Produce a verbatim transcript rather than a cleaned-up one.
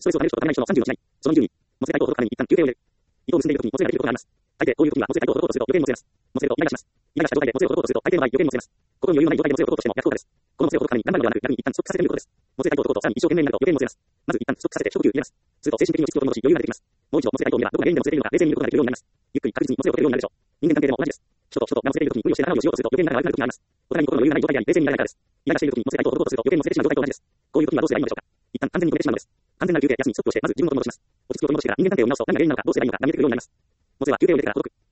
ストレスをためる人とためない人のさんじゅうの違い。そのにじゅうに、もつれたいと驚くために一旦休憩を入れる。意図を結んでいるときにもつれができることがあります。大抵こういうときにはもつれたいと驚こうとすると余計にもつれます。もつれるとイライラします。イライラした状態でもつれを驚こうとすると相手の場合余計にもつれます。ここに余裕のない状態でもつれを驚こうとしても逆効果です。このもつれを驚くために頑張るのではなく、逆に一旦ストップさせてみることです。もつれたいと驚こうとさらに一生懸命になると余計にもつれます。まず一旦ストップさせて一呼吸入れます。すると精神的に落ち着くことに戻し余裕が出てきます。もう一度もつれたいと見ればどこが原因でもつれているのか冷静に見ることができるようになります。ゆっくり確実にもつれを取れるようになるでしょう。人間関係でも同じです。人と人とがもつれているときに無理をして仲直りをしようとすると余計に仲が悪くなるときがあります。お互いに心の余裕がない状態であり冷静になれないからです。イライラしているときにもつれたいと驚こうとすると余計にもつれてしまう状態と同じです。こういうときにはどうすればいいのでしょうか。一旦完全に止めてしまうのです。完全な休憩、休み、ストップをしてまず自分を元に戻します。落ち着くことに戻してから人間関係を見直すと何が原因なのかどうすればいいのかが見えてくるようになります。もつれは休憩を入れてからほどく。